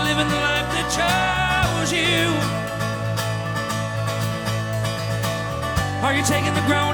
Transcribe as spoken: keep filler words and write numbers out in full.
living the life that chose you? Are you taking the ground